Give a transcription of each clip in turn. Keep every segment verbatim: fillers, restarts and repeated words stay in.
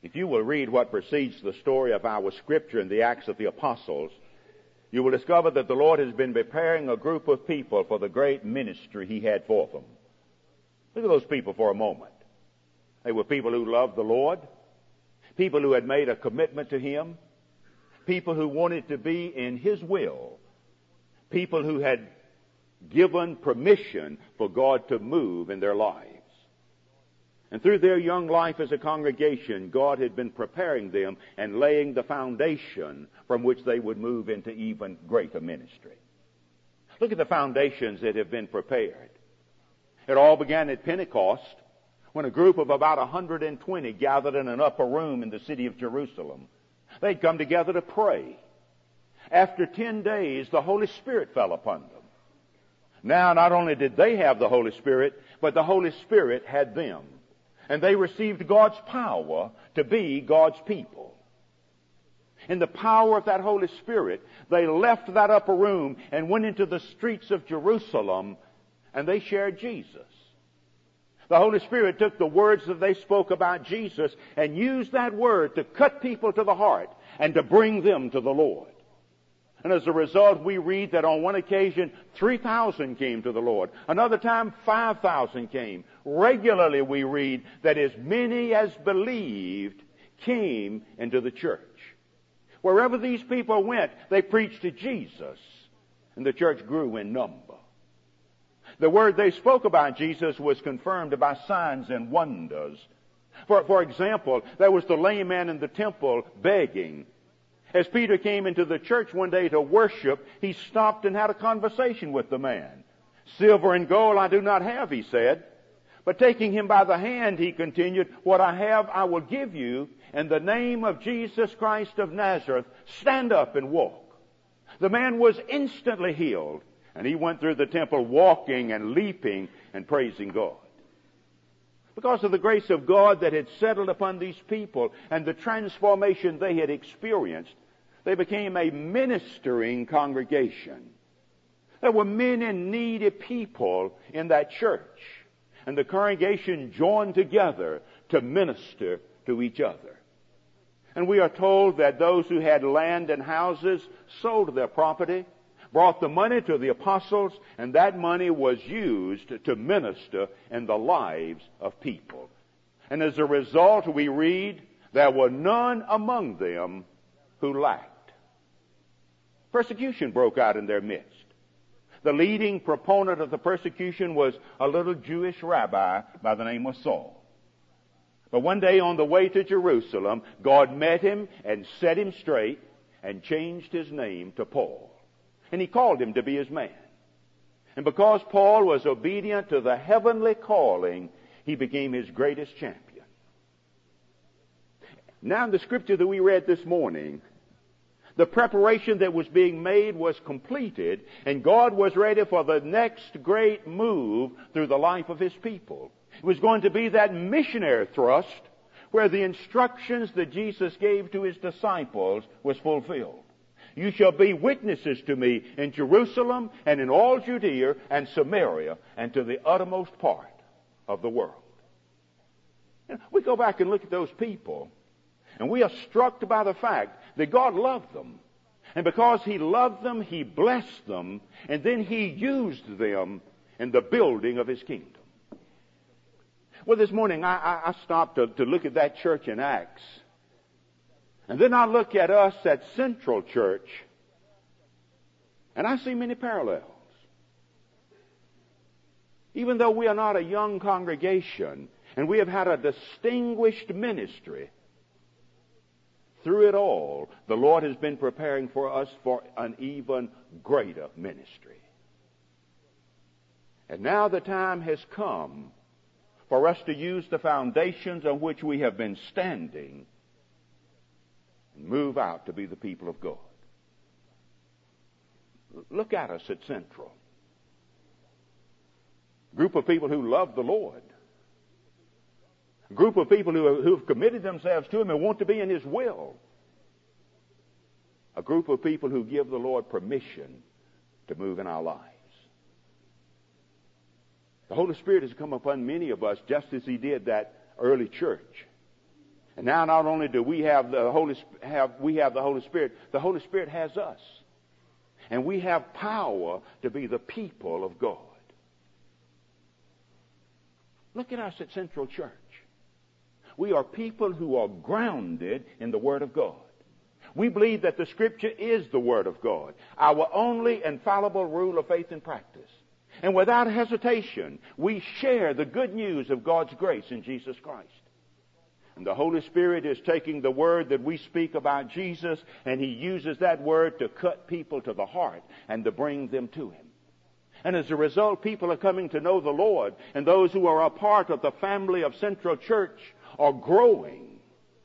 If you will read what precedes the story of our Scripture in the Acts of the Apostles, you will discover that the Lord has been preparing a group of people for the great ministry He had for them. Look at those people for a moment. They were people who loved the Lord, people who had made a commitment to Him, people who wanted to be in His will, people who had given permission for God to move in their lives. And through their young life as a congregation, God had been preparing them and laying the foundation from which they would move into even greater ministry. Look at the foundations that have been prepared. It all began at Pentecost, when a group of about one hundred twenty gathered in an upper room in the city of Jerusalem. They'd come together to pray. After ten days, the Holy Spirit fell upon them. Now, not only did they have the Holy Spirit, but the Holy Spirit had them. And they received God's power to be God's people. In the power of that Holy Spirit, they left that upper room and went into the streets of Jerusalem, and they shared Jesus. The Holy Spirit took the words that they spoke about Jesus and used that word to cut people to the heart and to bring them to the Lord. And as a result, we read that on one occasion, three thousand came to the Lord. Another time, five thousand came. Regularly, we read that as many as believed came into the church. Wherever these people went, they preached to Jesus, and the church grew in number. The word they spoke about Jesus was confirmed by signs and wonders. For, for example, there was the lame man in the temple begging. As Peter came into the church one day to worship, he stopped and had a conversation with the man. Silver and gold I do not have, he said. But taking him by the hand, he continued, what I have I will give you. In the name of Jesus Christ of Nazareth, stand up and walk. The man was instantly healed, and he went through the temple walking and leaping and praising God. Because of the grace of God that had settled upon these people and the transformation they had experienced, they became a ministering congregation. There were many needy people in that church, and the congregation joined together to minister to each other. And we are told that those who had land and houses sold their property, brought the money to the apostles, and that money was used to minister in the lives of people. And as a result, we read, there were none among them who lacked. Persecution broke out in their midst. The leading proponent of the persecution was a little Jewish rabbi by the name of Saul. But one day on the way to Jerusalem, God met him and set him straight and changed his name to Paul. And he called him to be his man. And because Paul was obedient to the heavenly calling, he became his greatest champion. Now in the scripture that we read this morning, the preparation that was being made was completed, and God was ready for the next great move through the life of His people. It was going to be that missionary thrust where the instructions that Jesus gave to His disciples was fulfilled. You shall be witnesses to me in Jerusalem and in all Judea and Samaria and to the uttermost part of the world. You know, we go back and look at those people, and we are struck by the fact that God loved them. And because He loved them, He blessed them, and then He used them in the building of His kingdom. Well, this morning I, I, I stopped to, to look at that church in Acts. And then I look at us at Central Church, and I see many parallels. Even though we are not a young congregation, and we have had a distinguished ministry, through it all, the Lord has been preparing for us for an even greater ministry. And now the time has come for us to use the foundations on which we have been standing and move out to be the people of God. Look at us at Central. A group of people who love the Lord. A group of people who, who have committed themselves to Him and want to be in His will. A group of people who give the Lord permission to move in our lives. The Holy Spirit has come upon many of us just as He did that early church. And now not only do we have the Holy have we have the Holy Spirit, the Holy Spirit has us. And we have power to be the people of God. Look at us at Central Church. We are people who are grounded in the Word of God. We believe that the Scripture is the Word of God, our only infallible rule of faith and practice. And without hesitation, we share the good news of God's grace in Jesus Christ. And the Holy Spirit is taking the word that we speak about Jesus, and He uses that word to cut people to the heart and to bring them to Him. And as a result, people are coming to know the Lord, and those who are a part of the family of Central Church are growing.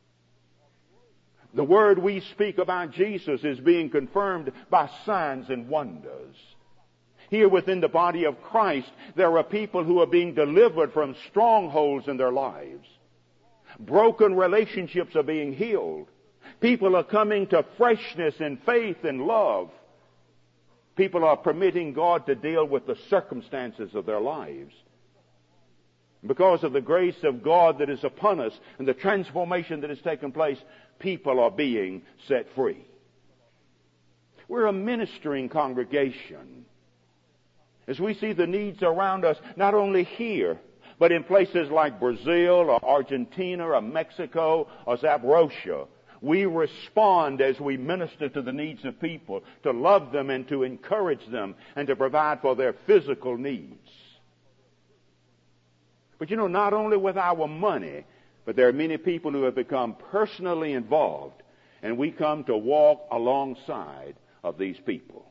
The word we speak about Jesus is being confirmed by signs and wonders. Here within the body of Christ, there are people who are being delivered from strongholds in their lives. Broken relationships are being healed. People are coming to freshness and faith and love. People are permitting God to deal with the circumstances of their lives. Because of the grace of God that is upon us and the transformation that has taken place, people are being set free. We're a ministering congregation. As we see the needs around us, not only here, but in places like Brazil or Argentina or Mexico or Zaporozhye, we respond as we minister to the needs of people, to love them and to encourage them and to provide for their physical needs. But you know, not only with our money, but there are many people who have become personally involved, and we come to walk alongside of these people.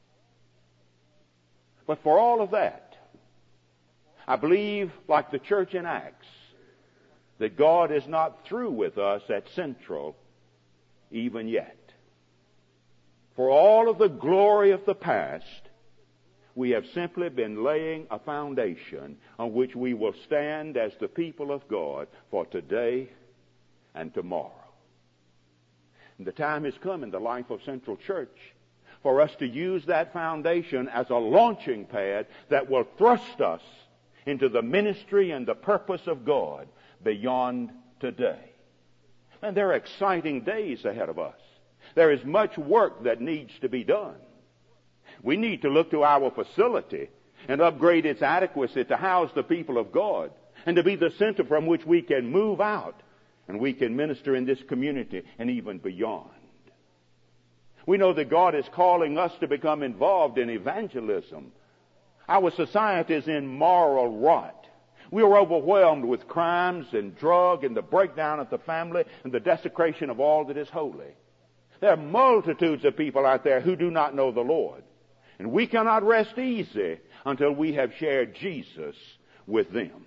But for all of that, I believe, like the church in Acts, that God is not through with us at Central even yet. For all of the glory of the past, we have simply been laying a foundation on which we will stand as the people of God for today and tomorrow. And the time has come in the life of Central Church for us to use that foundation as a launching pad that will thrust us into the ministry and the purpose of God beyond today. And there are exciting days ahead of us. There is much work that needs to be done. We need to look to our facility and upgrade its adequacy to house the people of God and to be the center from which we can move out and we can minister in this community and even beyond. We know that God is calling us to become involved in evangelism. Our society is in moral rot. We are overwhelmed with crimes and drug and the breakdown of the family and the desecration of all that is holy. There are multitudes of people out there who do not know the Lord. And we cannot rest easy until we have shared Jesus with them.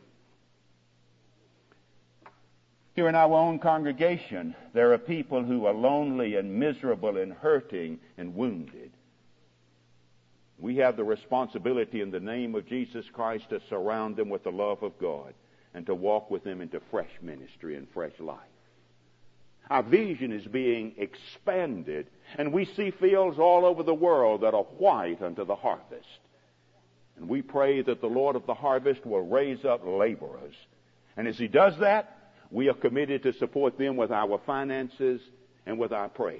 Here in our own congregation, there are people who are lonely and miserable and hurting and wounded. We have the responsibility in the name of Jesus Christ to surround them with the love of God and to walk with them into fresh ministry and fresh life. Our vision is being expanded, and we see fields all over the world that are white unto the harvest. And we pray that the Lord of the harvest will raise up laborers. And as He does that, we are committed to support them with our finances and with our prayers.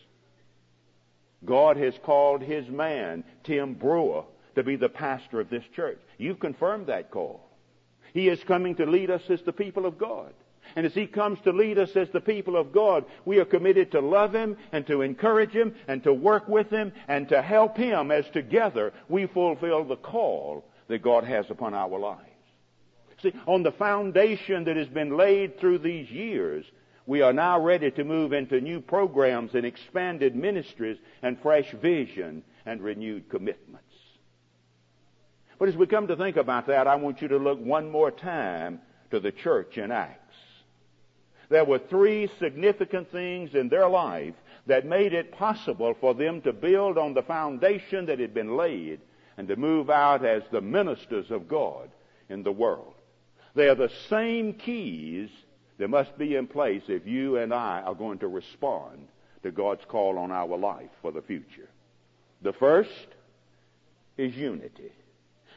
God has called His man, Tim Brewer, to be the pastor of this church. You've confirmed that call. He is coming to lead us as the people of God. And as He comes to lead us as the people of God, we are committed to love Him and to encourage Him and to work with Him and to help Him as together we fulfill the call that God has upon our lives. See, on the foundation that has been laid through these years, we are now ready to move into new programs and expanded ministries and fresh vision and renewed commitments. But as we come to think about that, I want you to look one more time to the church in Acts. There were three significant things in their life that made it possible for them to build on the foundation that had been laid and to move out as the ministers of God in the world. They are the same keys that must be in place if you and I are going to respond to God's call on our life for the future. The first is unity.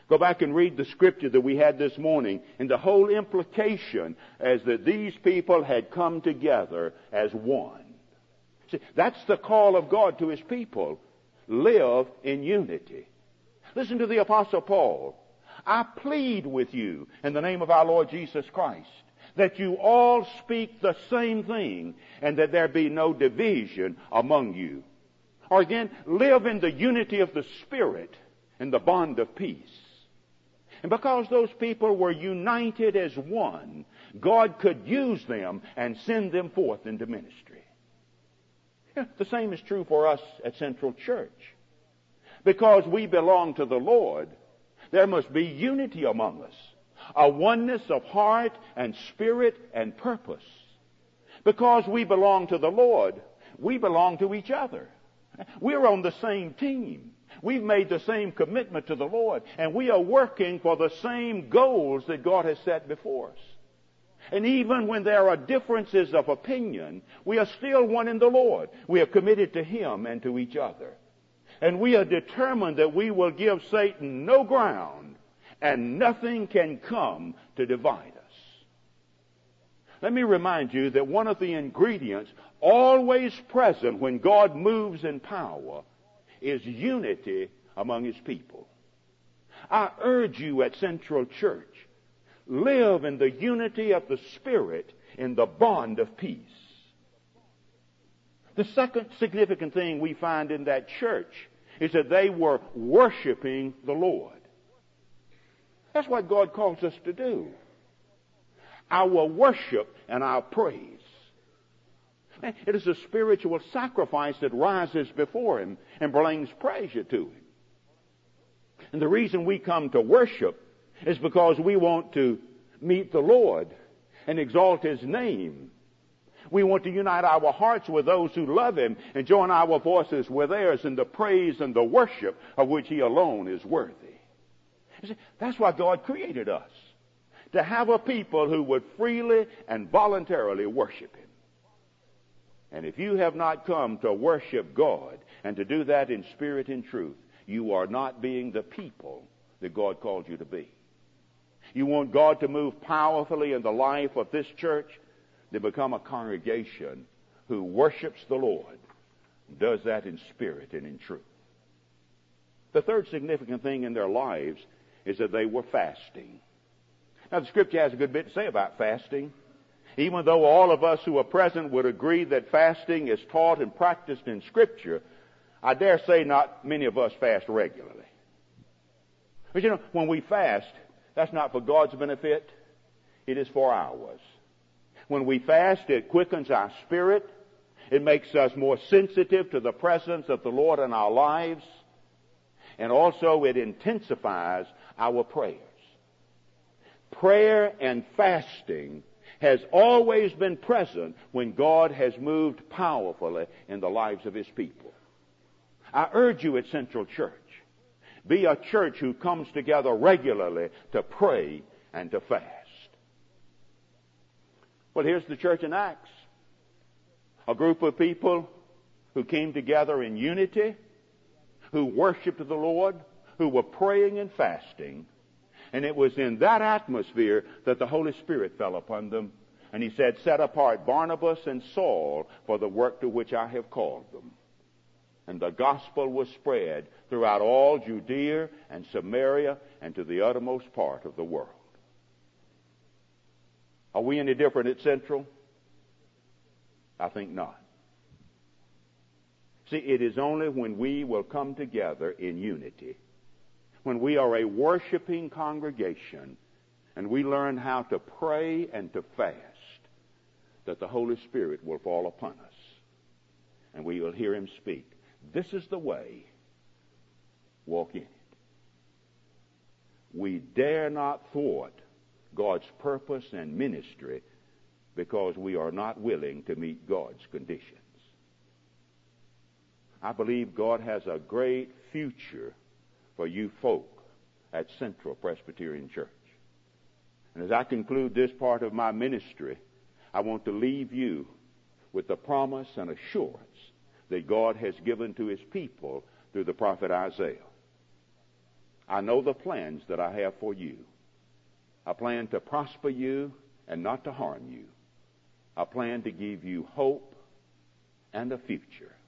Go back and read the scripture that we had this morning, and the whole implication is that these people had come together as one. See, that's the call of God to His people. Live in unity. Listen to the Apostle Paul. I plead with you in the name of our Lord Jesus Christ that you all speak the same thing and that there be no division among you. Or again, live in the unity of the Spirit in the bond of peace. And because those people were united as one, God could use them and send them forth into ministry. Yeah, the same is true for us at Central Church. Because we belong to the Lord, there must be unity among us, a oneness of heart and spirit and purpose. Because we belong to the Lord, we belong to each other. We're on the same team. We've made the same commitment to the Lord, and we are working for the same goals that God has set before us. And even when there are differences of opinion, we are still one in the Lord. We are committed to Him and to each other. And we are determined that we will give Satan no ground, and nothing can come to divide us. Let me remind you that one of the ingredients always present when God moves in power is unity among His people. I urge you at Central Church, live in the unity of the Spirit in the bond of peace. The second significant thing we find in that church is that they were worshiping the Lord. That's what God calls us to do. Our worship and our praise. It is a spiritual sacrifice that rises before Him and brings pleasure to Him. And the reason we come to worship is because we want to meet the Lord and exalt His name. We want to unite our hearts with those who love Him and join our voices with theirs in the praise and the worship of which He alone is worthy. You see, that's why God created us, to have a people who would freely and voluntarily worship Him. And if you have not come to worship God and to do that in spirit and truth, you are not being the people that God called you to be. You want God to move powerfully in the life of this church, to become a congregation who worships the Lord, does that in spirit and in truth. The third significant thing in their lives is that they were fasting. Now, the Scripture has a good bit to say about fasting. Even though all of us who are present would agree that fasting is taught and practiced in Scripture, I dare say not many of us fast regularly. But you know, when we fast, that's not for God's benefit. It is for ours. When we fast, it quickens our spirit. It makes us more sensitive to the presence of the Lord in our lives. And also it intensifies our prayers. Prayer and fasting has always been present when God has moved powerfully in the lives of His people. I urge you at Central Church, be a church who comes together regularly to pray and to fast. Well, here's the church in Acts. A group of people who came together in unity, who worshiped the Lord, who were praying and fasting. And it was in that atmosphere that the Holy Spirit fell upon them. And He said, set apart Barnabas and Saul for the work to which I have called them. And the gospel was spread throughout all Judea and Samaria and to the uttermost part of the world. Are we any different at Central? I think not. See, it is only when we will come together in unity, when we are a worshiping congregation and we learn how to pray and to fast, that the Holy Spirit will fall upon us and we will hear Him speak. This is the way. Walk in it. We dare not thwart God's purpose and ministry because we are not willing to meet God's conditions. I believe God has a great future for you folk at Central Presbyterian Church. And as I conclude this part of my ministry, I want to leave you with the promise and assurance that God has given to His people through the prophet Isaiah. I know the plans that I have for you. I plan to prosper you and not to harm you. I plan to give you hope and a future.